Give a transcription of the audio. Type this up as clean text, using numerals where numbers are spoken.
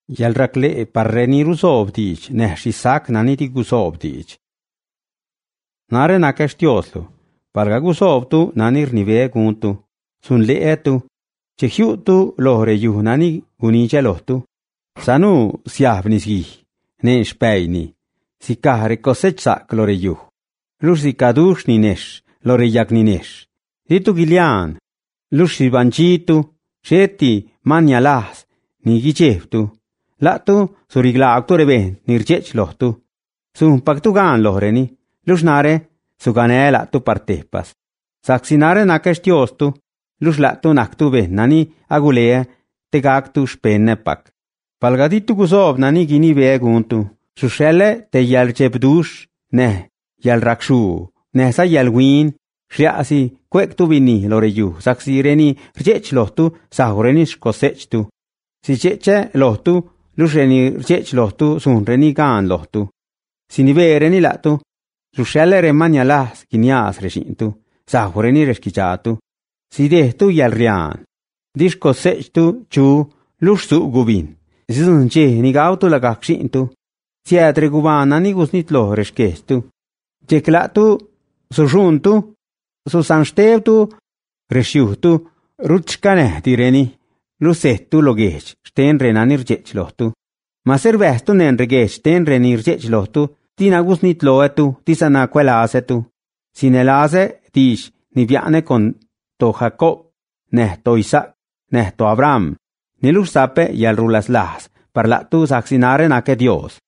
Yal rakle parreni rusob dich, nesh Isaac naniti gusob dich. Nare nakestioslu, parga gusob tu nanir nive guntu, sun leetu, chehiutu lohre yuhnani gunicha lohtu. Sanu siavnisgi, nesh peini, si kahre cosechak lore yuh. Lusi kadush ni nesh, lore yak ni nesh. Ditu gilian, lusi banchitu, sheti manialas, ni gicheftu. Latu suriglaaktu reben nirchech lohtu. Sun paktugan lohreni, lusnare sugane latu partepas. Saksinare nakestiostu, lus latu naktu nani agulea tegaktu spennepak. Palgaditu gusob nani gini veguntu, sushele te yal chepdush, ne, yal rakshu, ne sa yal win, shriasi kwektu vini loreyu, saksireni rchech lohtu, sahureni shkosechtu. Si cheche lohtu, lusreni rchech lohtu, sunreni gan lohtu. Sinivereni latu, sushele remanialas ginias reshintu, sahureni reskichatu. Si dehtu yal rian, dishkosechtu chu, lushsu gubin. Zunche ni gautu la gakshintu, siatre gubana ni gusnitlo reskestu. Jeklatu, sujuntu, susanstevtu, reshiutu, rutschkane direni, lusettu logech, sten renanir jechlohtu. Maservestu nen regech, sten renir jechlohtu, tina gusnitloetu, tisana quelasetu. Sinelase, tish, ni viane con to Jacob, neh to Isaac, neh to Abraham. Nilus sape y al rulas las, parlatu saxinare na que Dios.